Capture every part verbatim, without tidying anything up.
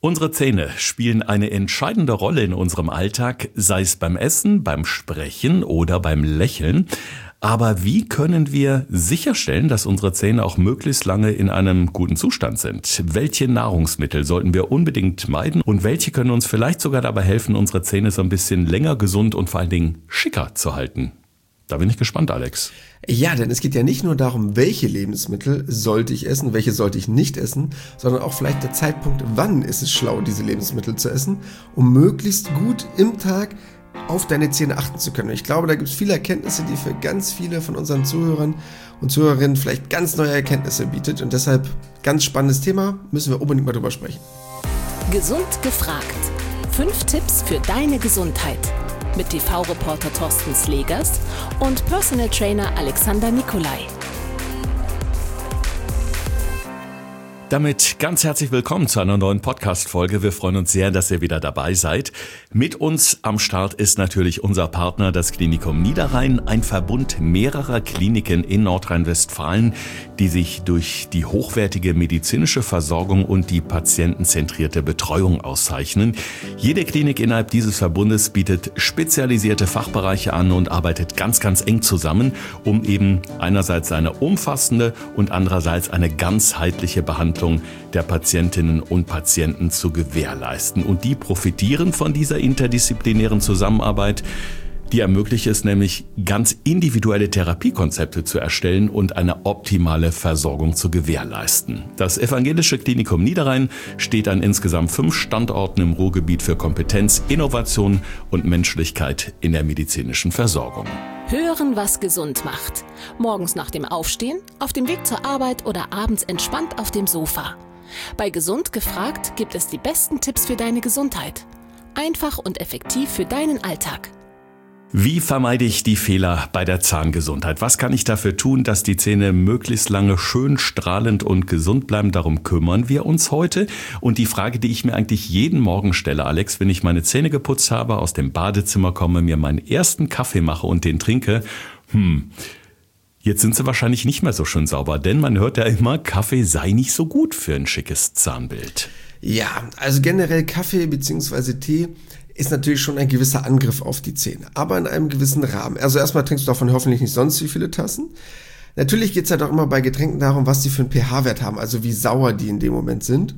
Unsere Zähne spielen eine entscheidende Rolle in unserem Alltag, sei es beim Essen, beim Sprechen oder beim Lächeln. Aber wie können wir sicherstellen, dass unsere Zähne auch möglichst lange in einem guten Zustand sind? Welche Nahrungsmittel sollten wir unbedingt meiden und welche können uns vielleicht sogar dabei helfen, unsere Zähne so ein bisschen länger gesund und vor allen Dingen schicker zu halten? Da bin ich gespannt, Alex. Ja, denn es geht ja nicht nur darum, welche Lebensmittel sollte ich essen, welche sollte ich nicht essen, sondern auch vielleicht der Zeitpunkt, wann ist es schlau, diese Lebensmittel zu essen, um möglichst gut im Tag auf deine Zähne achten zu können. Ich glaube, da gibt es viele Erkenntnisse, die für ganz viele von unseren Zuhörern und Zuhörerinnen vielleicht ganz neue Erkenntnisse bietet und deshalb ganz spannendes Thema, müssen wir unbedingt mal drüber sprechen. Gesund gefragt. Fünf Tipps für deine Gesundheit. Mit T V-Reporter Thorsten Slegers und Personal Trainer Alexander Nikolai. Damit ganz herzlich willkommen zu einer neuen Podcast-Folge. Wir freuen uns sehr, dass ihr wieder dabei seid. Mit uns am Start ist natürlich unser Partner, das Klinikum Niederrhein, ein Verbund mehrerer Kliniken in Nordrhein-Westfalen, die sich durch die hochwertige medizinische Versorgung und die patientenzentrierte Betreuung auszeichnen. Jede Klinik innerhalb dieses Verbundes bietet spezialisierte Fachbereiche an und arbeitet ganz, ganz eng zusammen, um eben einerseits eine umfassende und andererseits eine ganzheitliche Behandlung der Patientinnen und Patienten zu gewährleisten. Und die profitieren von dieser interdisziplinären Zusammenarbeit. Die ermöglicht es nämlich, ganz individuelle Therapiekonzepte zu erstellen und eine optimale Versorgung zu gewährleisten. Das Evangelische Klinikum Niederrhein steht an insgesamt fünf Standorten im Ruhrgebiet für Kompetenz, Innovation und Menschlichkeit in der medizinischen Versorgung. Hören, was gesund macht. Morgens nach dem Aufstehen, auf dem Weg zur Arbeit oder abends entspannt auf dem Sofa. Bei Gesund gefragt gibt es die besten Tipps für deine Gesundheit. Einfach und effektiv für deinen Alltag. Wie vermeide ich die Fehler bei der Zahngesundheit? Was kann ich dafür tun, dass die Zähne möglichst lange schön strahlend und gesund bleiben? Darum kümmern wir uns heute. Und die Frage, die ich mir eigentlich jeden Morgen stelle, Alex, wenn ich meine Zähne geputzt habe, aus dem Badezimmer komme, mir meinen ersten Kaffee mache und den trinke, hm, jetzt sind sie wahrscheinlich nicht mehr so schön sauber, denn man hört ja immer, Kaffee sei nicht so gut für ein schickes Zahnbild. Ja, also generell Kaffee bzw. Tee ist natürlich schon ein gewisser Angriff auf die Zähne, aber in einem gewissen Rahmen. Also erstmal trinkst du davon hoffentlich nicht sonst wie viele Tassen. Natürlich geht es halt auch immer bei Getränken darum, was die für einen pH-Wert haben, also wie sauer die in dem Moment sind.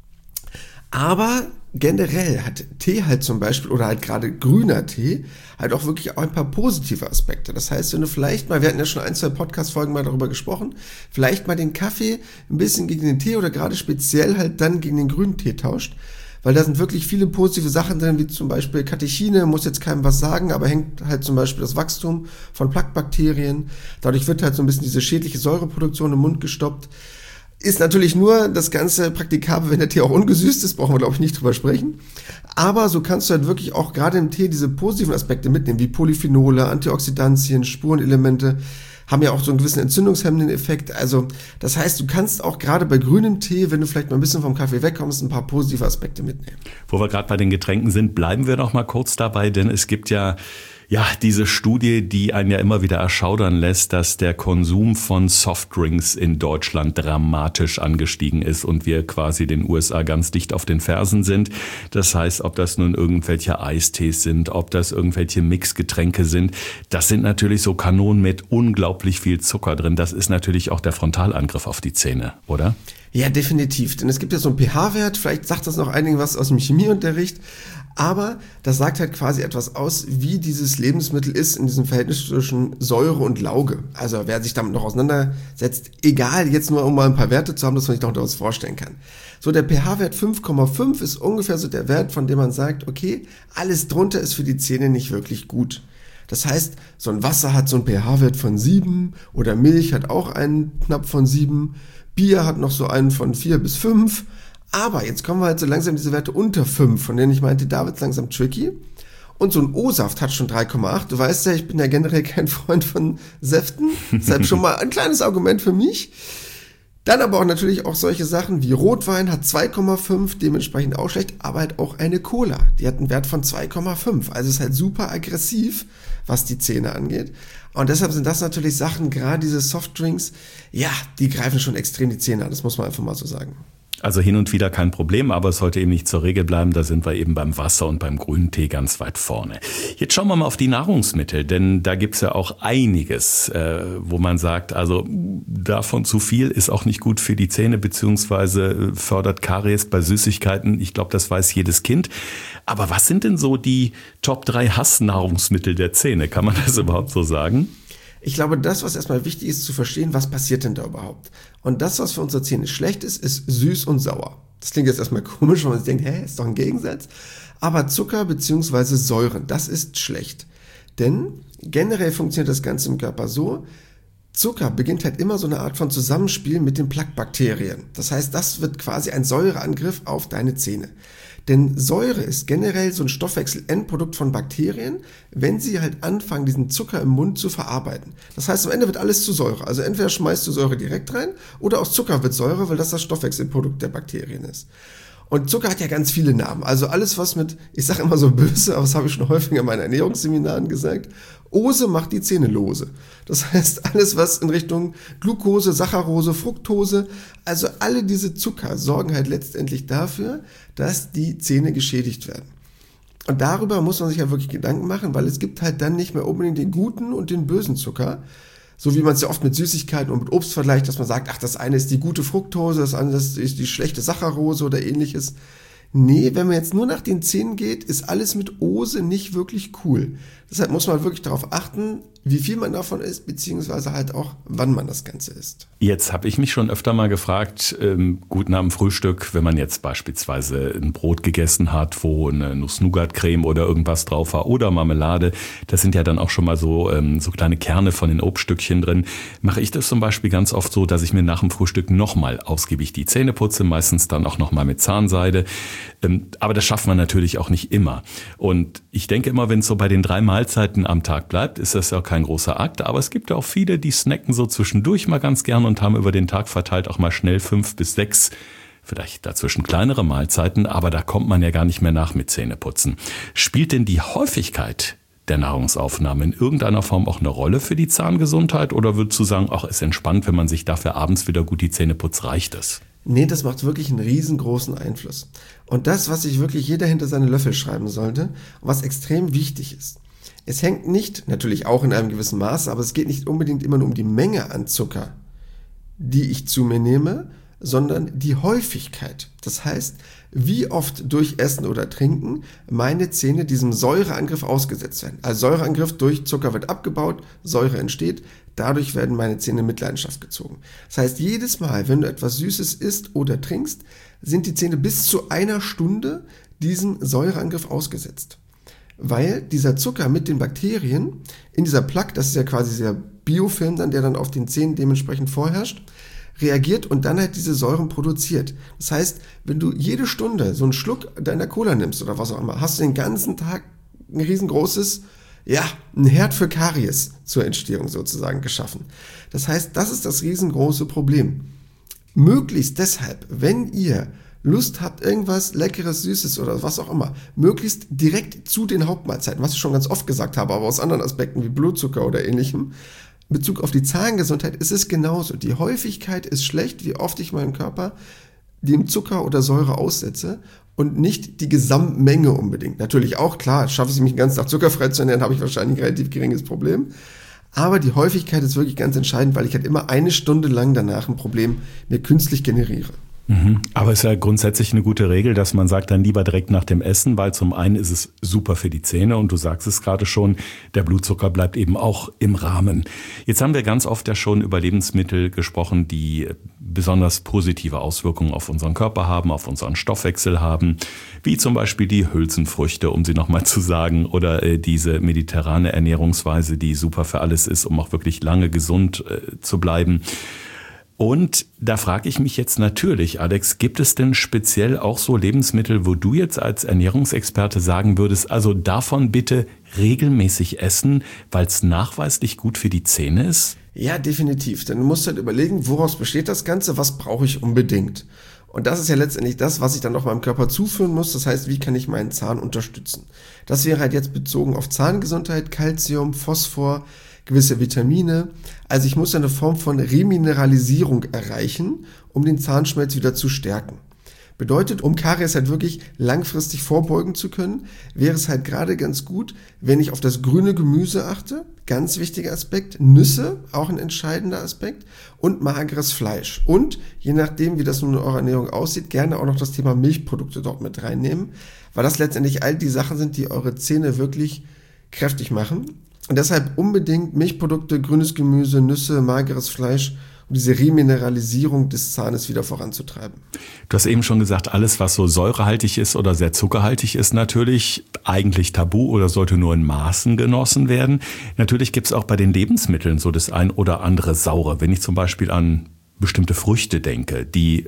Aber generell hat Tee halt zum Beispiel, oder halt gerade grüner Tee, halt auch wirklich auch ein paar positive Aspekte. Das heißt, wenn du vielleicht mal, wir hatten ja schon ein, zwei Podcast-Folgen mal darüber gesprochen, vielleicht mal den Kaffee ein bisschen gegen den Tee oder gerade speziell halt dann gegen den grünen Tee tauscht, weil da sind wirklich viele positive Sachen drin, wie zum Beispiel Katechine, muss jetzt keinem was sagen, aber hängt halt zum Beispiel das Wachstum von Plaquebakterien. Dadurch wird halt so ein bisschen diese schädliche Säureproduktion im Mund gestoppt. Ist natürlich nur das Ganze praktikabel, wenn der Tee auch ungesüßt ist, brauchen wir glaube ich nicht drüber sprechen. Aber so kannst du halt wirklich auch gerade im Tee diese positiven Aspekte mitnehmen, wie Polyphenole, Antioxidantien, Spurenelemente, haben ja auch so einen gewissen entzündungshemmenden Effekt. Also das heißt, du kannst auch gerade bei grünem Tee, wenn du vielleicht mal ein bisschen vom Kaffee wegkommst, ein paar positive Aspekte mitnehmen. Wo wir gerade bei den Getränken sind, bleiben wir noch mal kurz dabei, denn es gibt ja Ja, diese Studie, die einen ja immer wieder erschaudern lässt, dass der Konsum von Softdrinks in Deutschland dramatisch angestiegen ist und wir quasi den U S A ganz dicht auf den Fersen sind. Das heißt, ob das nun irgendwelche Eistees sind, ob das irgendwelche Mixgetränke sind, das sind natürlich so Kanonen mit unglaublich viel Zucker drin. Das ist natürlich auch der Frontalangriff auf die Zähne, oder? Ja, definitiv. Denn es gibt ja so einen pH-Wert, vielleicht sagt das noch einigen was aus dem Chemieunterricht, aber das sagt halt quasi etwas aus, wie dieses Lebensmittel ist in diesem Verhältnis zwischen Säure und Lauge. Also wer sich damit noch auseinandersetzt, egal, jetzt nur um mal ein paar Werte zu haben, dass man sich noch daraus vorstellen kann. So, der pH-Wert fünf Komma fünf ist ungefähr so der Wert, von dem man sagt, okay, alles drunter ist für die Zähne nicht wirklich gut. Das heißt, so ein Wasser hat so einen pH-Wert von sieben oder Milch hat auch einen knapp von sieben, Bier hat noch so einen von vier bis fünf, aber jetzt kommen wir halt so langsam diese Werte unter fünf, von denen ich meinte, da wird's langsam tricky. Und so ein O-Saft hat schon drei Komma acht. Du weißt ja, ich bin ja generell kein Freund von Säften, deshalb schon mal ein kleines Argument für mich. Dann aber auch natürlich auch solche Sachen wie Rotwein hat zwei Komma fünf, dementsprechend auch schlecht, aber halt auch eine Cola, die hat einen Wert von zwei Komma fünf. Also ist halt super aggressiv, was die Zähne angeht. Und deshalb sind das natürlich Sachen, gerade diese Softdrinks, ja, die greifen schon extrem die Zähne an, das muss man einfach mal so sagen. Also hin und wieder kein Problem, aber es sollte eben nicht zur Regel bleiben. Da sind wir eben beim Wasser und beim grünen Tee ganz weit vorne. Jetzt schauen wir mal auf die Nahrungsmittel, denn da gibt's ja auch einiges, äh, wo man sagt, also davon zu viel ist auch nicht gut für die Zähne, beziehungsweise fördert Karies bei Süßigkeiten. Ich glaube, das weiß jedes Kind. Aber was sind denn so die Top drei Hassnahrungsmittel der Zähne? Kann man das überhaupt so sagen? Ich glaube, das, was erstmal wichtig ist, zu verstehen, was passiert denn da überhaupt? Und das, was für unsere Zähne schlecht ist, ist süß und sauer. Das klingt jetzt erstmal komisch, wenn man sich denkt, hä, ist doch ein Gegensatz. Aber Zucker bzw. Säuren, das ist schlecht. Denn generell funktioniert das Ganze im Körper so, Zucker beginnt halt immer so eine Art von Zusammenspiel mit den Plaquebakterien. Das heißt, das wird quasi ein Säureangriff auf deine Zähne. Denn Säure ist generell so ein Stoffwechsel-Endprodukt von Bakterien, wenn sie halt anfangen, diesen Zucker im Mund zu verarbeiten. Das heißt, am Ende wird alles zu Säure. Also entweder schmeißt du Säure direkt rein oder aus Zucker wird Säure, weil das das Stoffwechselprodukt der Bakterien ist. Und Zucker hat ja ganz viele Namen. Also alles, was mit, ich sage immer so böse, aber das habe ich schon häufiger in meinen Ernährungsseminaren gesagt, Ose macht die Zähne lose. Das heißt, alles, was in Richtung Glucose, Saccharose, Fructose, also alle diese Zucker sorgen halt letztendlich dafür, dass die Zähne geschädigt werden. Und darüber muss man sich ja wirklich Gedanken machen, weil es gibt halt dann nicht mehr unbedingt den guten und den bösen Zucker, so wie man es ja oft mit Süßigkeiten und mit Obst vergleicht, dass man sagt, ach, das eine ist die gute Fructose, das andere ist die schlechte Saccharose oder ähnliches. Nee, wenn man jetzt nur nach den Zähnen geht, ist alles mit Ose nicht wirklich cool. Deshalb muss man wirklich darauf achten, wie viel man davon isst, beziehungsweise halt auch, wann man das Ganze isst. Jetzt habe ich mich schon öfter mal gefragt, ähm, gut nach dem Frühstück, wenn man jetzt beispielsweise ein Brot gegessen hat, wo eine Nuss-Nougat-Creme oder irgendwas drauf war oder Marmelade, das sind ja dann auch schon mal so, ähm, so kleine Kerne von den Obststückchen drin, mache ich das zum Beispiel ganz oft so, dass ich mir nach dem Frühstück nochmal ausgiebig die Zähne putze, meistens dann auch nochmal mit Zahnseide. Ähm, aber das schafft man natürlich auch nicht immer. Und ich denke immer, wenn es so bei den drei Mahlzeiten am Tag bleibt, ist das ja auch kein großer Akt, aber es gibt ja auch viele, die snacken so zwischendurch mal ganz gern und haben über den Tag verteilt auch mal schnell fünf bis sechs, vielleicht dazwischen kleinere Mahlzeiten, aber da kommt man ja gar nicht mehr nach mit Zähneputzen. Spielt denn die Häufigkeit der Nahrungsaufnahme in irgendeiner Form auch eine Rolle für die Zahngesundheit oder würdest du sagen, ach, ist entspannt, wenn man sich dafür abends wieder gut die Zähne putzt, reicht es? Nee, das macht wirklich einen riesengroßen Einfluss. Und das, was sich wirklich jeder hinter seine Löffel schreiben sollte, was extrem wichtig ist, es hängt nicht, natürlich auch in einem gewissen Maße, aber es geht nicht unbedingt immer nur um die Menge an Zucker, die ich zu mir nehme, sondern die Häufigkeit. Das heißt, wie oft durch Essen oder Trinken meine Zähne diesem Säureangriff ausgesetzt werden. Also Säureangriff durch Zucker wird abgebaut, Säure entsteht, dadurch werden meine Zähne in Mitleidenschaft gezogen. Das heißt, jedes Mal, wenn du etwas Süßes isst oder trinkst, sind die Zähne bis zu einer Stunde diesem Säureangriff ausgesetzt. Weil dieser Zucker mit den Bakterien in dieser Plaque, das ist ja quasi der Biofilm dann, der dann auf den Zähnen dementsprechend vorherrscht, reagiert und dann halt diese Säuren produziert. Das heißt, wenn du jede Stunde so einen Schluck deiner Cola nimmst oder was auch immer, hast du den ganzen Tag ein riesengroßes, ja, ein Herd für Karies zur Entstehung sozusagen geschaffen. Das heißt, das ist das riesengroße Problem. Möglichst deshalb, wenn ihr Lust habt, irgendwas Leckeres, Süßes oder was auch immer, möglichst direkt zu den Hauptmahlzeiten, was ich schon ganz oft gesagt habe, aber aus anderen Aspekten wie Blutzucker oder ähnlichem. In Bezug auf die Zahngesundheit ist es genauso. Die Häufigkeit ist schlecht, wie oft ich meinen Körper dem Zucker oder Säure aussetze und nicht die Gesamtmenge unbedingt. Natürlich auch, klar, schaffe ich es mich den ganzen Tag zuckerfrei zu ernähren, habe ich wahrscheinlich ein relativ geringes Problem. Aber die Häufigkeit ist wirklich ganz entscheidend, weil ich halt immer eine Stunde lang danach ein Problem mir künstlich generiere. Mhm. Aber es ist ja grundsätzlich eine gute Regel, dass man sagt, dann lieber direkt nach dem Essen, weil zum einen ist es super für die Zähne und du sagst es gerade schon, der Blutzucker bleibt eben auch im Rahmen. Jetzt haben wir ganz oft ja schon über Lebensmittel gesprochen, die besonders positive Auswirkungen auf unseren Körper haben, auf unseren Stoffwechsel haben, wie zum Beispiel die Hülsenfrüchte, um sie nochmal zu sagen, oder äh, diese mediterrane Ernährungsweise, die super für alles ist, um auch wirklich lange gesund äh, zu bleiben. Und da frage ich mich jetzt natürlich, Alex, gibt es denn speziell auch so Lebensmittel, wo du jetzt als Ernährungsexperte sagen würdest, also davon bitte regelmäßig essen, weil es nachweislich gut für die Zähne ist? Ja, definitiv. Denn du musst halt überlegen, woraus besteht das Ganze, was brauche ich unbedingt? Und das ist ja letztendlich das, was ich dann noch meinem Körper zuführen muss. Das heißt, wie kann ich meinen Zahn unterstützen? Das wäre halt jetzt bezogen auf Zahngesundheit, Calcium, Phosphor, gewisse Vitamine. Also ich muss eine Form von Remineralisierung erreichen, um den Zahnschmelz wieder zu stärken. Bedeutet, um Karies halt wirklich langfristig vorbeugen zu können, wäre es halt gerade ganz gut, wenn ich auf das grüne Gemüse achte. Ganz wichtiger Aspekt. Nüsse, auch ein entscheidender Aspekt. Und mageres Fleisch. Und je nachdem, wie das nun in eurer Ernährung aussieht, gerne auch noch das Thema Milchprodukte dort mit reinnehmen. Weil das letztendlich all die Sachen sind, die eure Zähne wirklich kräftig machen. Und deshalb unbedingt Milchprodukte, grünes Gemüse, Nüsse, mageres Fleisch, um diese Remineralisierung des Zahnes wieder voranzutreiben. Du hast eben schon gesagt, alles, was so säurehaltig ist oder sehr zuckerhaltig ist, natürlich eigentlich tabu oder sollte nur in Maßen genossen werden. Natürlich gibt es auch bei den Lebensmitteln so das ein oder andere Saure. Wenn ich zum Beispiel an bestimmte Früchte denke, die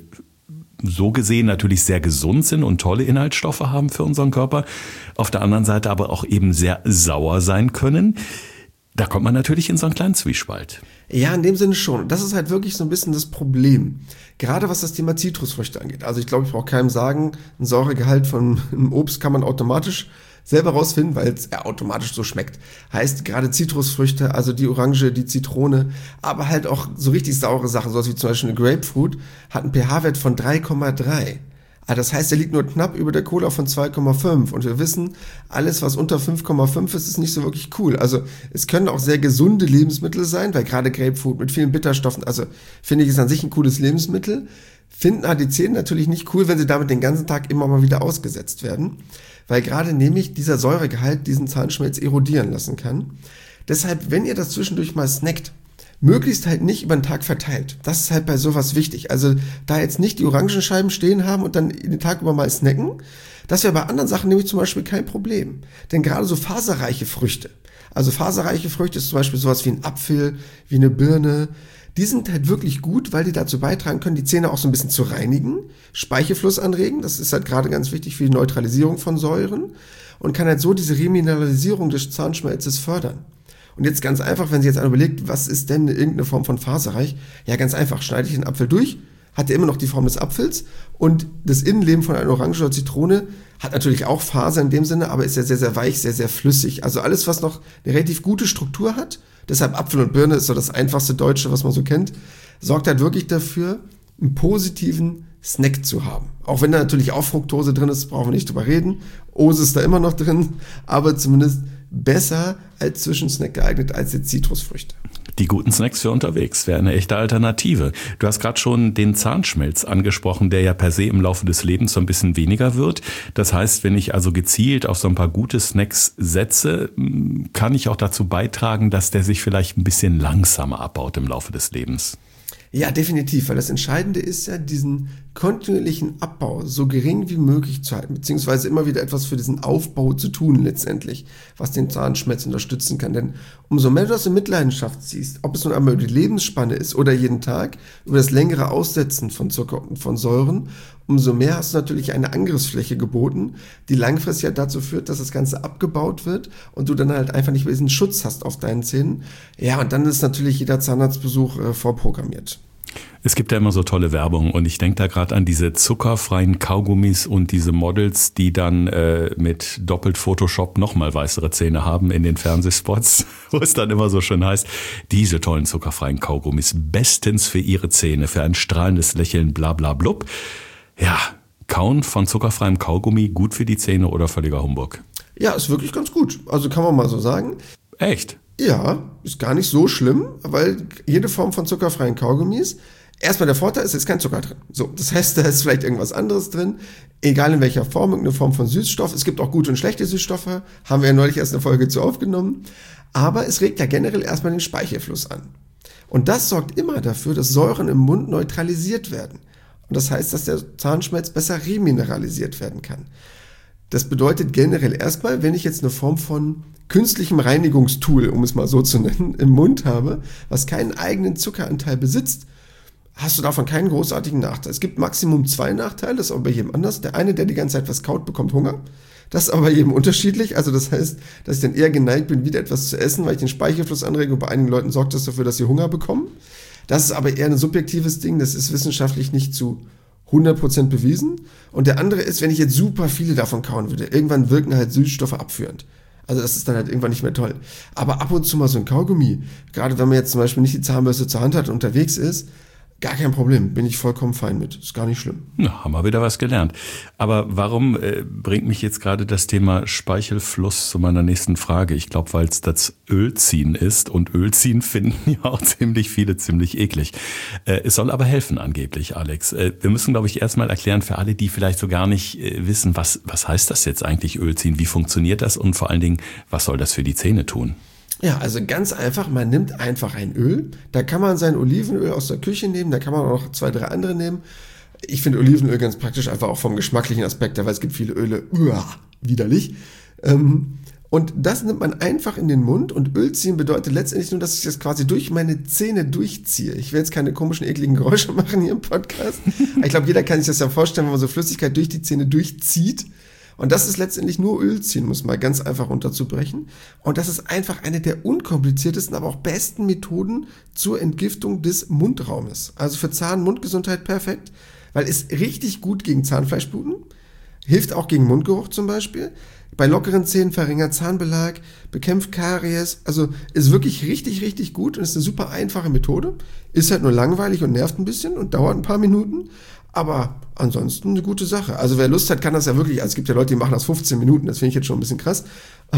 so gesehen natürlich sehr gesund sind und tolle Inhaltsstoffe haben für unseren Körper, auf der anderen Seite aber auch eben sehr sauer sein können. Da kommt man natürlich in so einen kleinen Zwiespalt. Ja, in dem Sinne schon. Das ist halt wirklich so ein bisschen das Problem. Gerade was das Thema Zitrusfrüchte angeht. Also ich glaube, ich brauche keinem sagen, ein Säuregehalt von einem Obst kann man automatisch selber rausfinden, weil es ja automatisch so schmeckt. Heißt gerade Zitrusfrüchte, also die Orange, die Zitrone, aber halt auch so richtig saure Sachen, sowas wie zum Beispiel eine Grapefruit, hat einen pH-Wert von drei Komma drei. Also das heißt, der liegt nur knapp über der Cola von zwei Komma fünf. Und wir wissen, alles, was unter fünf Komma fünf ist, ist nicht so wirklich cool. Also es können auch sehr gesunde Lebensmittel sein, weil gerade Grapefruit mit vielen Bitterstoffen, also finde ich, ist an sich ein cooles Lebensmittel. Finden die Zähne natürlich nicht cool, wenn sie damit den ganzen Tag immer mal wieder ausgesetzt werden. Weil gerade nämlich dieser Säuregehalt diesen Zahnschmelz erodieren lassen kann. Deshalb, wenn ihr das zwischendurch mal snackt, möglichst halt nicht über den Tag verteilt. Das ist halt bei sowas wichtig. Also da jetzt nicht die Orangenscheiben stehen haben und dann den Tag über mal snacken. Das wäre bei anderen Sachen nämlich zum Beispiel kein Problem. Denn gerade so faserreiche Früchte, also faserreiche Früchte ist zum Beispiel sowas wie ein Apfel, wie eine Birne, die sind halt wirklich gut, weil die dazu beitragen können, die Zähne auch so ein bisschen zu reinigen, Speichelfluss anregen, das ist halt gerade ganz wichtig für die Neutralisierung von Säuren und kann halt so diese Remineralisierung des Zahnschmelzes fördern. Und jetzt ganz einfach, wenn Sie jetzt überlegt, was ist denn irgendeine Form von faserreich? Ja, ganz einfach, schneide ich den Apfel durch, hat er immer noch die Form des Apfels und das Innenleben von einer Orange oder Zitrone hat natürlich auch Faser in dem Sinne, aber ist ja sehr, sehr weich, sehr, sehr flüssig. Also alles, was noch eine relativ gute Struktur hat, deshalb Apfel und Birne ist so das einfachste Deutsche, was man so kennt, sorgt halt wirklich dafür, einen positiven Snack zu haben. Auch wenn da natürlich auch Fructose drin ist, brauchen wir nicht drüber reden. Ose ist da immer noch drin, aber zumindest besser als Zwischensnack geeignet als jetzt Zitrusfrüchte. Die guten Snacks für unterwegs wäre eine echte Alternative. Du hast gerade schon den Zahnschmelz angesprochen, der ja per se im Laufe des Lebens so ein bisschen weniger wird. Das heißt, wenn ich also gezielt auf so ein paar gute Snacks setze, kann ich auch dazu beitragen, dass der sich vielleicht ein bisschen langsamer abbaut im Laufe des Lebens. Ja, definitiv, weil das Entscheidende ist ja, diesen kontinuierlichen Abbau so gering wie möglich zu halten, beziehungsweise immer wieder etwas für diesen Aufbau zu tun letztendlich, was den Zahnschmelz unterstützen kann. Denn umso mehr du das in Mitleidenschaft ziehst, ob es nun einmal über die Lebensspanne ist oder jeden Tag, über das längere Aussetzen von Zucker und von Säuren, umso mehr hast du natürlich eine Angriffsfläche geboten, die langfristig halt dazu führt, dass das Ganze abgebaut wird und du dann halt einfach nicht mehr diesen Schutz hast auf deinen Zähnen. Ja, und dann ist natürlich jeder Zahnarztbesuch äh, vorprogrammiert. Es gibt ja immer so tolle Werbung und ich denke da gerade an diese zuckerfreien Kaugummis und diese Models, die dann äh, mit doppelt Photoshop nochmal weißere Zähne haben in den Fernsehspots, wo es dann immer so schön heißt, diese tollen zuckerfreien Kaugummis bestens für ihre Zähne, für ein strahlendes Lächeln, bla bla blub. Ja, Kauen von zuckerfreiem Kaugummi gut für die Zähne oder völliger Humbug? Ja, ist wirklich ganz gut. Also kann man mal so sagen. Echt? Ja, ist gar nicht so schlimm, weil jede Form von zuckerfreien Kaugummis, erstmal der Vorteil ist, es ist kein Zucker drin. So, das heißt, da ist vielleicht irgendwas anderes drin, egal in welcher Form, irgendeine Form von Süßstoff. Es gibt auch gute und schlechte Süßstoffe, haben wir ja neulich erst eine Folge zu aufgenommen. Aber es regt ja generell erstmal den Speichelfluss an. Und das sorgt immer dafür, dass Säuren im Mund neutralisiert werden. Und das heißt, dass der Zahnschmelz besser remineralisiert werden kann. Das bedeutet generell erstmal, wenn ich jetzt eine Form von künstlichem Reinigungstool, um es mal so zu nennen, im Mund habe, was keinen eigenen Zuckeranteil besitzt, hast du davon keinen großartigen Nachteil. Es gibt Maximum zwei Nachteile, das ist aber bei jedem anders. Der eine, der die ganze Zeit was kaut, bekommt Hunger. Das ist aber bei jedem unterschiedlich. Also das heißt, dass ich dann eher geneigt bin, wieder etwas zu essen, weil ich den Speichelfluss anrege und bei einigen Leuten sorgt das dafür, dass sie Hunger bekommen. Das ist aber eher ein subjektives Ding, das ist wissenschaftlich nicht zu hundert Prozent bewiesen. Und der andere ist, wenn ich jetzt super viele davon kauen würde, irgendwann wirken halt Süßstoffe abführend. Also das ist dann halt irgendwann nicht mehr toll. Aber ab und zu mal so ein Kaugummi, gerade wenn man jetzt zum Beispiel nicht die Zahnbürste zur Hand hat und unterwegs ist, Gar kein Problem, bin ich vollkommen fein mit. Ist gar nicht schlimm. Na, haben wir wieder was gelernt. Aber warum äh, bringt mich jetzt gerade das Thema Speichelfluss zu meiner nächsten Frage? Ich glaube, weil es das Ölziehen ist und Ölziehen finden ja auch ziemlich viele ziemlich eklig. Äh, es soll aber helfen angeblich, Alex. Äh, wir müssen, glaube ich, erstmal erklären für alle, die vielleicht so gar nicht äh, wissen, was, was heißt das jetzt eigentlich Ölziehen? Wie funktioniert das? Und vor allen Dingen, was soll das für die Zähne tun? Ja, also ganz einfach, man nimmt einfach ein Öl, da kann man sein Olivenöl aus der Küche nehmen, da kann man auch noch zwei, drei andere nehmen. Ich finde Olivenöl ganz praktisch, einfach auch vom geschmacklichen Aspekt, weil es gibt viele Öle, uah, widerlich. Und das nimmt man einfach in den Mund und Öl ziehen bedeutet letztendlich nur, dass ich das quasi durch meine Zähne durchziehe. Ich will jetzt keine komischen, ekligen Geräusche machen hier im Podcast. Ich glaube, jeder kann sich das ja vorstellen, wenn man so Flüssigkeit durch die Zähne durchzieht. Und das ist letztendlich nur Öl ziehen, muss man ganz einfach runterzubrechen. Und das ist einfach eine der unkompliziertesten, aber auch besten Methoden zur Entgiftung des Mundraumes. Also für Zahn-Mundgesundheit perfekt, weil es richtig gut gegen Zahnfleischbluten, hilft auch gegen Mundgeruch zum Beispiel. Bei lockeren Zähnen verringert Zahnbelag, bekämpft Karies, also ist wirklich richtig, richtig gut und ist eine super einfache Methode. Ist halt nur langweilig und nervt ein bisschen und dauert ein paar Minuten. Aber ansonsten eine gute Sache. Also wer Lust hat, kann das ja wirklich, also es gibt ja Leute, die machen das fünfzehn Minuten, das finde ich jetzt schon ein bisschen krass. Aber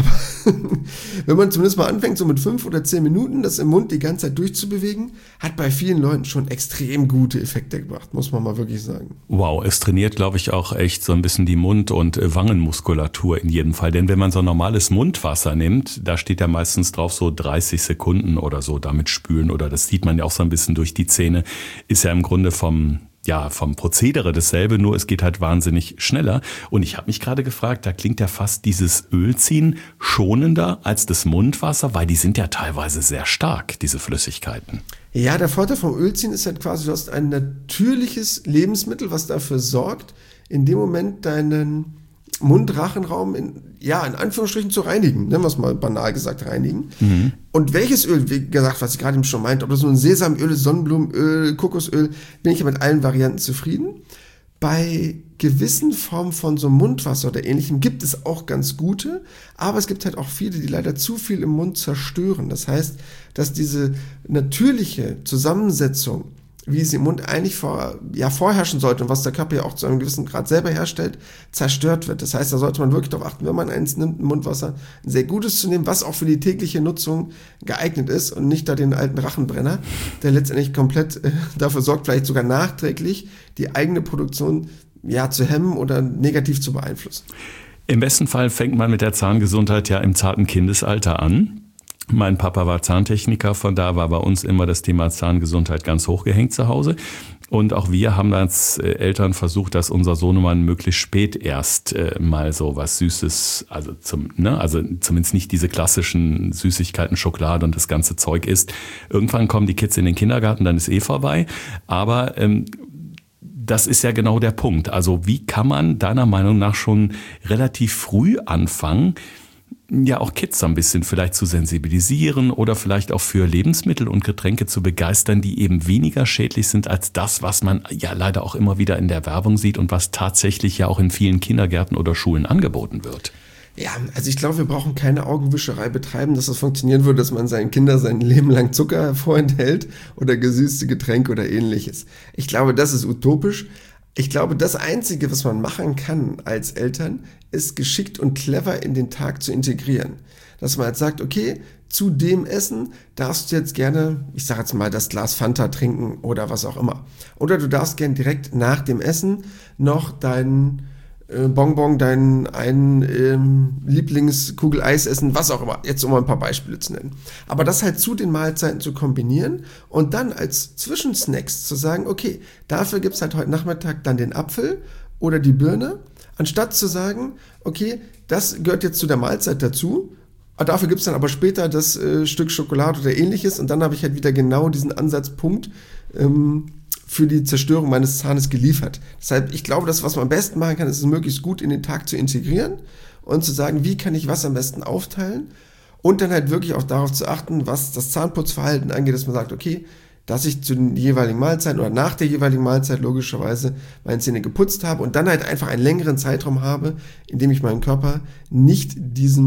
wenn man zumindest mal anfängt, so mit fünf oder zehn Minuten das im Mund die ganze Zeit durchzubewegen, hat bei vielen Leuten schon extrem gute Effekte gebracht, muss man mal wirklich sagen. Wow, es trainiert, glaube ich, auch echt so ein bisschen die Mund- und Wangenmuskulatur in jedem Fall. Denn wenn man so normales Mundwasser nimmt, da steht ja meistens drauf so dreißig Sekunden oder so damit spülen. Oder das sieht man ja auch so ein bisschen durch die Zähne. Ist ja im Grunde vom... Ja, vom Prozedere dasselbe, nur es geht halt wahnsinnig schneller. Und ich habe mich gerade gefragt, da klingt ja fast dieses Ölziehen schonender als das Mundwasser, weil die sind ja teilweise sehr stark, diese Flüssigkeiten. Ja, der Vorteil vom Ölziehen ist halt quasi, du hast ein natürliches Lebensmittel, was dafür sorgt, in dem Moment deinen Mundrachenraum in, ja, in Anführungsstrichen zu reinigen, nennen wir es mal banal gesagt, reinigen. Mhm. Und welches Öl, wie gesagt, was ich gerade eben schon meinte, ob das nur ein Sesamöl ist, Sonnenblumenöl, Kokosöl, bin ich ja mit allen Varianten zufrieden. Bei gewissen Formen von so Mundwasser oder ähnlichem gibt es auch ganz gute, aber es gibt halt auch viele, die leider zu viel im Mund zerstören. Das heißt, dass diese natürliche Zusammensetzung, wie sie im Mund eigentlich vor, ja, vorherrschen sollte und was der Körper ja auch zu einem gewissen Grad selber herstellt, zerstört wird. Das heißt, da sollte man wirklich darauf achten, wenn man eins nimmt, ein Mundwasser, ein sehr gutes zu nehmen, was auch für die tägliche Nutzung geeignet ist und nicht da den alten Rachenbrenner, der letztendlich komplett äh, dafür sorgt, vielleicht sogar nachträglich die eigene Produktion ja, zu hemmen oder negativ zu beeinflussen. Im besten Fall fängt man mit der Zahngesundheit ja im zarten Kindesalter an. Mein Papa war Zahntechniker, von da war bei uns immer das Thema Zahngesundheit ganz hochgehängt zu Hause. Und auch wir haben als Eltern versucht, dass unser Sohnemann möglichst spät erst äh, mal so was Süßes, also zum, ne, also zumindest nicht diese klassischen Süßigkeiten, Schokolade und das ganze Zeug isst. Irgendwann kommen die Kids in den Kindergarten, dann ist eh vorbei. Aber ähm, das ist ja genau der Punkt. Also wie kann man deiner Meinung nach schon relativ früh anfangen, ja auch Kids so ein bisschen vielleicht zu sensibilisieren oder vielleicht auch für Lebensmittel und Getränke zu begeistern, die eben weniger schädlich sind als das, was man ja leider auch immer wieder in der Werbung sieht und was tatsächlich ja auch in vielen Kindergärten oder Schulen angeboten wird. Ja, also ich glaube, wir brauchen keine Augenwischerei betreiben, dass das funktionieren würde, dass man seinen Kindern sein Leben lang Zucker vorenthält oder gesüßte Getränke oder ähnliches. Ich glaube, das ist utopisch. Ich glaube, das Einzige, was man machen kann als Eltern, ist geschickt und clever in den Tag zu integrieren. Dass man jetzt sagt, okay, zu dem Essen darfst du jetzt gerne, ich sage jetzt mal, das Glas Fanta trinken oder was auch immer. Oder du darfst gerne direkt nach dem Essen noch deinen äh, Bonbon, deinen einen ähm, Lieblingskugel Eis essen, was auch immer. Jetzt um mal ein paar Beispiele zu nennen. Aber das halt zu den Mahlzeiten zu kombinieren und dann als Zwischensnacks zu sagen, okay, dafür gibt's halt heute Nachmittag dann den Apfel oder die Birne, anstatt zu sagen, okay, das gehört jetzt zu der Mahlzeit dazu, dafür gibt's dann aber später das äh, Stück Schokolade oder ähnliches und dann habe ich halt wieder genau diesen Ansatzpunkt ähm, für die Zerstörung meines Zahnes geliefert. Deshalb, ich glaube, das, was man am besten machen kann, ist es möglichst gut in den Tag zu integrieren und zu sagen, wie kann ich was am besten aufteilen und dann halt wirklich auch darauf zu achten, was das Zahnputzverhalten angeht, dass man sagt, okay, dass ich zu den jeweiligen Mahlzeiten oder nach der jeweiligen Mahlzeit logischerweise meine Zähne geputzt habe und dann halt einfach einen längeren Zeitraum habe, in dem ich meinen Körper nicht diesem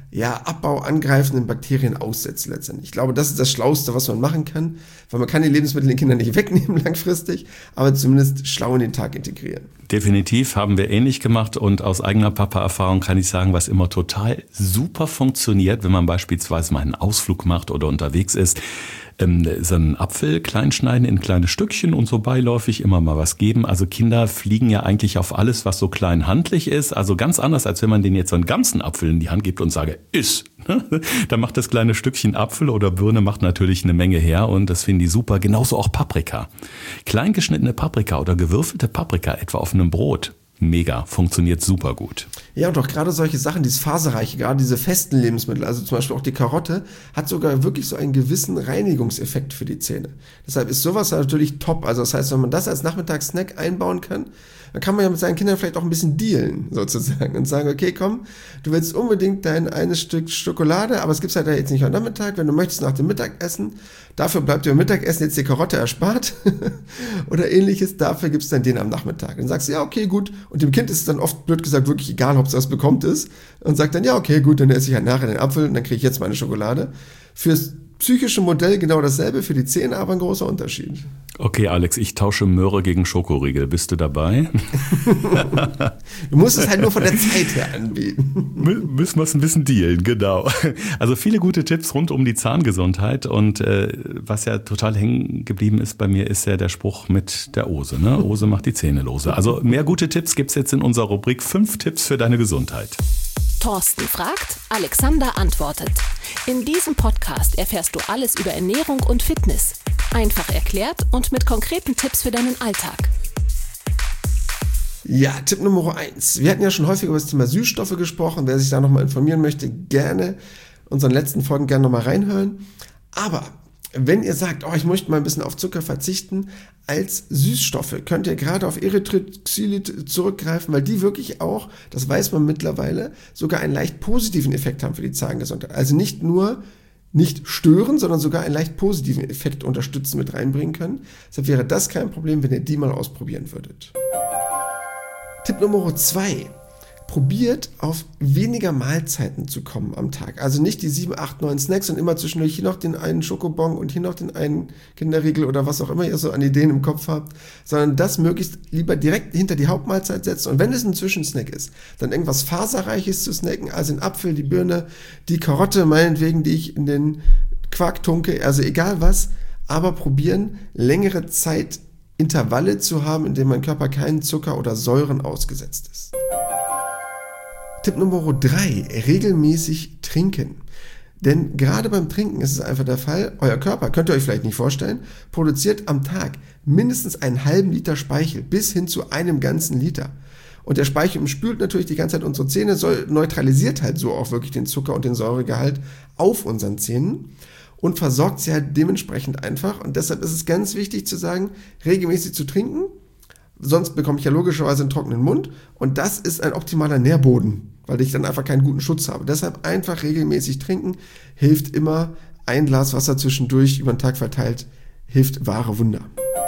ja, Abbau angreifenden Bakterien aussetzt letztendlich. Ich glaube, das ist das Schlauste, was man machen kann, weil man kann die Lebensmittel den Kindern nicht wegnehmen langfristig, aber zumindest schlau in den Tag integrieren. Definitiv haben wir ähnlich gemacht und aus eigener Papa-Erfahrung kann ich sagen, was immer total super funktioniert, wenn man beispielsweise mal einen Ausflug macht oder unterwegs ist, ähm, so einen Apfel klein schneiden in kleine Stückchen und so beiläufig immer mal was geben. Also Kinder fliegen ja eigentlich auf alles, was so klein handlich ist. Also ganz anders, als wenn man denen jetzt so einen ganzen Apfel in die Hand gibt und sage, iss. Da macht das kleine Stückchen Apfel oder Birne macht natürlich eine Menge her und das finden die super. Genauso auch Paprika. Klein geschnittene Paprika oder gewürfelte Paprika etwa auf einem Brot. Mega, funktioniert super gut. Ja, und auch gerade solche Sachen, dieses Faserreiche, gerade diese festen Lebensmittel, also zum Beispiel auch die Karotte, hat sogar wirklich so einen gewissen Reinigungseffekt für die Zähne. Deshalb ist sowas natürlich top. Also das heißt, wenn man das als Nachmittagssnack einbauen kann, dann kann man ja mit seinen Kindern vielleicht auch ein bisschen dealen, sozusagen, und sagen, okay, komm, du willst unbedingt dein eines Stück Schokolade, aber es gibt's halt ja jetzt nicht am Nachmittag, wenn du möchtest nach dem Mittagessen, dafür bleibt dir am Mittagessen jetzt die Karotte erspart oder ähnliches, dafür gibt's dann den am Nachmittag. Dann sagst du, ja, okay, gut, und dem Kind ist es dann oft, blöd gesagt, wirklich egal, ob es was bekommt ist, und sagt dann, ja, okay, gut, dann esse ich halt nachher den Apfel und dann kriege ich jetzt meine Schokolade. Fürs psychische Modell genau dasselbe, für die Zähne aber ein großer Unterschied. Okay, Alex, ich tausche Möhre gegen Schokoriegel. Bist du dabei? Du musst es halt nur von der Zeit her anbieten. Müssen wir es ein bisschen dealen, genau. Also viele gute Tipps rund um die Zahngesundheit und äh, was ja total hängen geblieben ist bei mir, ist ja der Spruch mit der Ose. Ne? Ose macht die Zähne lose. Also mehr gute Tipps gibt's jetzt in unserer Rubrik fünf Tipps für deine Gesundheit. Thorsten fragt, Alexander antwortet. In diesem Podcast erfährst du alles über Ernährung und Fitness. Einfach erklärt und mit konkreten Tipps für deinen Alltag. Ja, Tipp Nummer eins. Wir hatten ja schon häufig über das Thema Süßstoffe gesprochen. Wer sich da nochmal informieren möchte, gerne unseren letzten Folgen gerne nochmal reinhören. Aber wenn ihr sagt, oh, ich möchte mal ein bisschen auf Zucker verzichten, als Süßstoffe könnt ihr gerade auf Erythroxylit zurückgreifen, weil die wirklich auch, das weiß man mittlerweile, sogar einen leicht positiven Effekt haben für die Zahngesundheit. Also nicht nur nicht stören, sondern sogar einen leicht positiven Effekt unterstützen, mit reinbringen können. Deshalb wäre das kein Problem, wenn ihr die mal ausprobieren würdet. Tipp Nummer zwei. Probiert auf weniger Mahlzeiten zu kommen am Tag. Also nicht die sieben, acht, neun Snacks und immer zwischendurch hier noch den einen Schokobon und hier noch den einen Kinderriegel oder was auch immer ihr so an Ideen im Kopf habt, sondern das möglichst lieber direkt hinter die Hauptmahlzeit setzen. Und wenn es ein Zwischensnack ist, dann irgendwas Faserreiches zu snacken, also den Apfel, die Birne, die Karotte meinetwegen, die ich in den Quark tunke, also egal was, aber probieren, längere Zeitintervalle zu haben, in denen mein Körper keinen Zucker oder Säuren ausgesetzt ist. Tipp Nummer drei, regelmäßig trinken. Denn gerade beim Trinken ist es einfach der Fall, euer Körper, könnt ihr euch vielleicht nicht vorstellen, produziert am Tag mindestens einen halben Liter Speichel bis hin zu einem ganzen Liter. Und der Speichel umspült natürlich die ganze Zeit unsere Zähne, soll, neutralisiert halt so auch wirklich den Zucker und den Säuregehalt auf unseren Zähnen und versorgt sie halt dementsprechend einfach. Und deshalb ist es ganz wichtig zu sagen, regelmäßig zu trinken. Sonst bekomme ich ja logischerweise einen trockenen Mund und das ist ein optimaler Nährboden, weil ich dann einfach keinen guten Schutz habe. Deshalb einfach regelmäßig trinken, hilft immer. Ein Glas Wasser zwischendurch über den Tag verteilt, hilft wahre Wunder.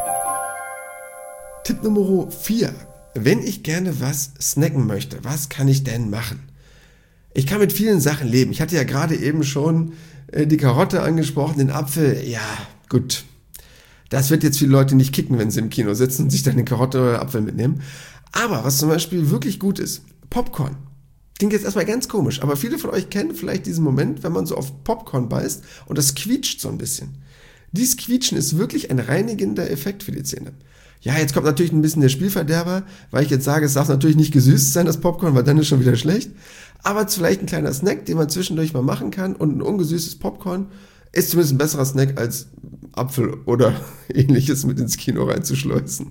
Tipp Nummer vier. Wenn ich gerne was snacken möchte, was kann ich denn machen? Ich kann mit vielen Sachen leben. Ich hatte ja gerade eben schon äh, die Karotte angesprochen, den Apfel. Ja, gut. Das wird jetzt viele Leute nicht kicken, wenn sie im Kino sitzen und sich dann eine Karotte oder Apfel mitnehmen. Aber was zum Beispiel wirklich gut ist, Popcorn. Klingt jetzt erstmal ganz komisch, aber viele von euch kennen vielleicht diesen Moment, wenn man so auf Popcorn beißt und das quietscht so ein bisschen. Dieses Quietschen ist wirklich ein reinigender Effekt für die Zähne. Ja, jetzt kommt natürlich ein bisschen der Spielverderber, weil ich jetzt sage, es darf natürlich nicht gesüßt sein, das Popcorn, weil dann ist schon wieder schlecht. Aber vielleicht ein kleiner Snack, den man zwischendurch mal machen kann und ein ungesüßtes Popcorn ist zumindest ein besserer Snack als Apfel oder ähnliches mit ins Kino reinzuschleusen.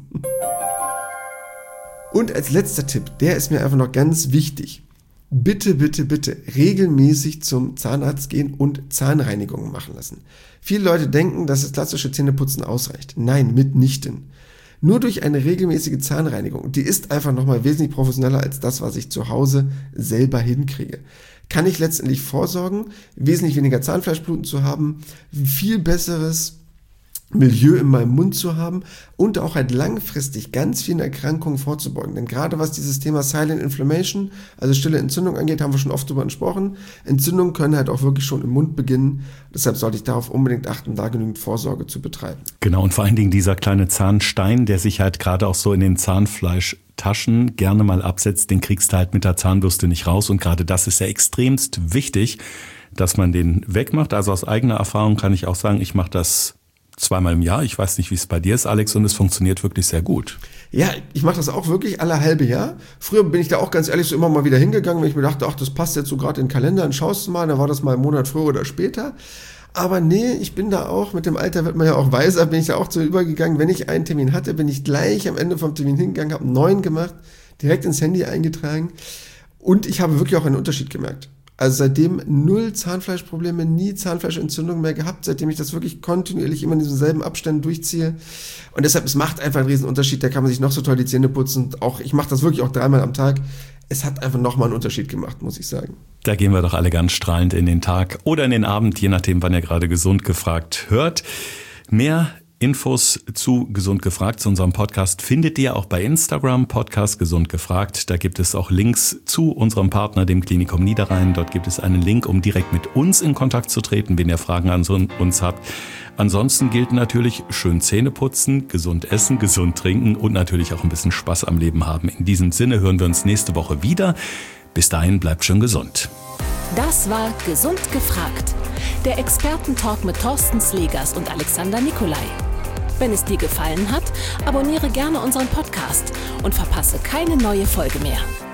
Und als letzter Tipp, der ist mir einfach noch ganz wichtig. Bitte, bitte, bitte regelmäßig zum Zahnarzt gehen und Zahnreinigungen machen lassen. Viele Leute denken, dass das klassische Zähneputzen ausreicht. Nein, mitnichten. Nur durch eine regelmäßige Zahnreinigung, die ist einfach nochmal wesentlich professioneller als das, was ich zu Hause selber hinkriege, kann ich letztendlich vorsorgen, wesentlich weniger Zahnfleischbluten zu haben, viel besseres Milieu in meinem Mund zu haben und auch halt langfristig ganz vielen Erkrankungen vorzubeugen. Denn gerade was dieses Thema Silent Inflammation, also stille Entzündung angeht, haben wir schon oft drüber gesprochen. Entzündungen können halt auch wirklich schon im Mund beginnen. Deshalb sollte ich darauf unbedingt achten, da genügend Vorsorge zu betreiben. Genau, und vor allen Dingen dieser kleine Zahnstein, der sich halt gerade auch so in den Zahnfleischtaschen gerne mal absetzt, den kriegst du halt mit der Zahnbürste nicht raus. Und gerade das ist ja extremst wichtig, dass man den wegmacht. Also aus eigener Erfahrung kann ich auch sagen, ich mache das zweimal im Jahr. Ich weiß nicht, wie es bei dir ist, Alex, und es funktioniert wirklich sehr gut. Ja, ich mache das auch wirklich alle halbe Jahr. Früher bin ich da auch ganz ehrlich so immer mal wieder hingegangen, wenn ich mir dachte, ach, das passt jetzt so gerade in den Kalender, dann schaust du mal, dann war das mal einen Monat früher oder später. Aber nee, ich bin da auch, mit dem Alter wird man ja auch weiser, bin ich da auch zu übergegangen. Wenn ich einen Termin hatte, bin ich gleich am Ende vom Termin hingegangen, habe einen neuen gemacht, direkt ins Handy eingetragen und ich habe wirklich auch einen Unterschied gemerkt. Also seitdem null Zahnfleischprobleme, nie Zahnfleischentzündung mehr gehabt, seitdem ich das wirklich kontinuierlich immer in diesen selben Abständen durchziehe. Und deshalb, es macht einfach einen riesen Unterschied, da kann man sich noch so toll die Zähne putzen. Und auch, ich mache das wirklich auch dreimal am Tag. Es hat einfach nochmal einen Unterschied gemacht, muss ich sagen. Da gehen wir doch alle ganz strahlend in den Tag oder in den Abend, je nachdem, wann ihr gerade gesund gefragt hört. Mehr Infos zu Gesund gefragt, zu unserem Podcast, findet ihr auch bei Instagram, Podcast Gesund gefragt. Da gibt es auch Links zu unserem Partner, dem Klinikum Niederrhein. Dort gibt es einen Link, um direkt mit uns in Kontakt zu treten, wenn ihr Fragen an uns habt. Ansonsten gilt natürlich schön Zähne putzen, gesund essen, gesund trinken und natürlich auch ein bisschen Spaß am Leben haben. In diesem Sinne hören wir uns nächste Woche wieder. Bis dahin bleibt schön gesund. Das war Gesund gefragt, der Expertentalk mit Thorsten Slegers und Alexander Nikolai. Wenn es dir gefallen hat, abonniere gerne unseren Podcast und verpasse keine neue Folge mehr.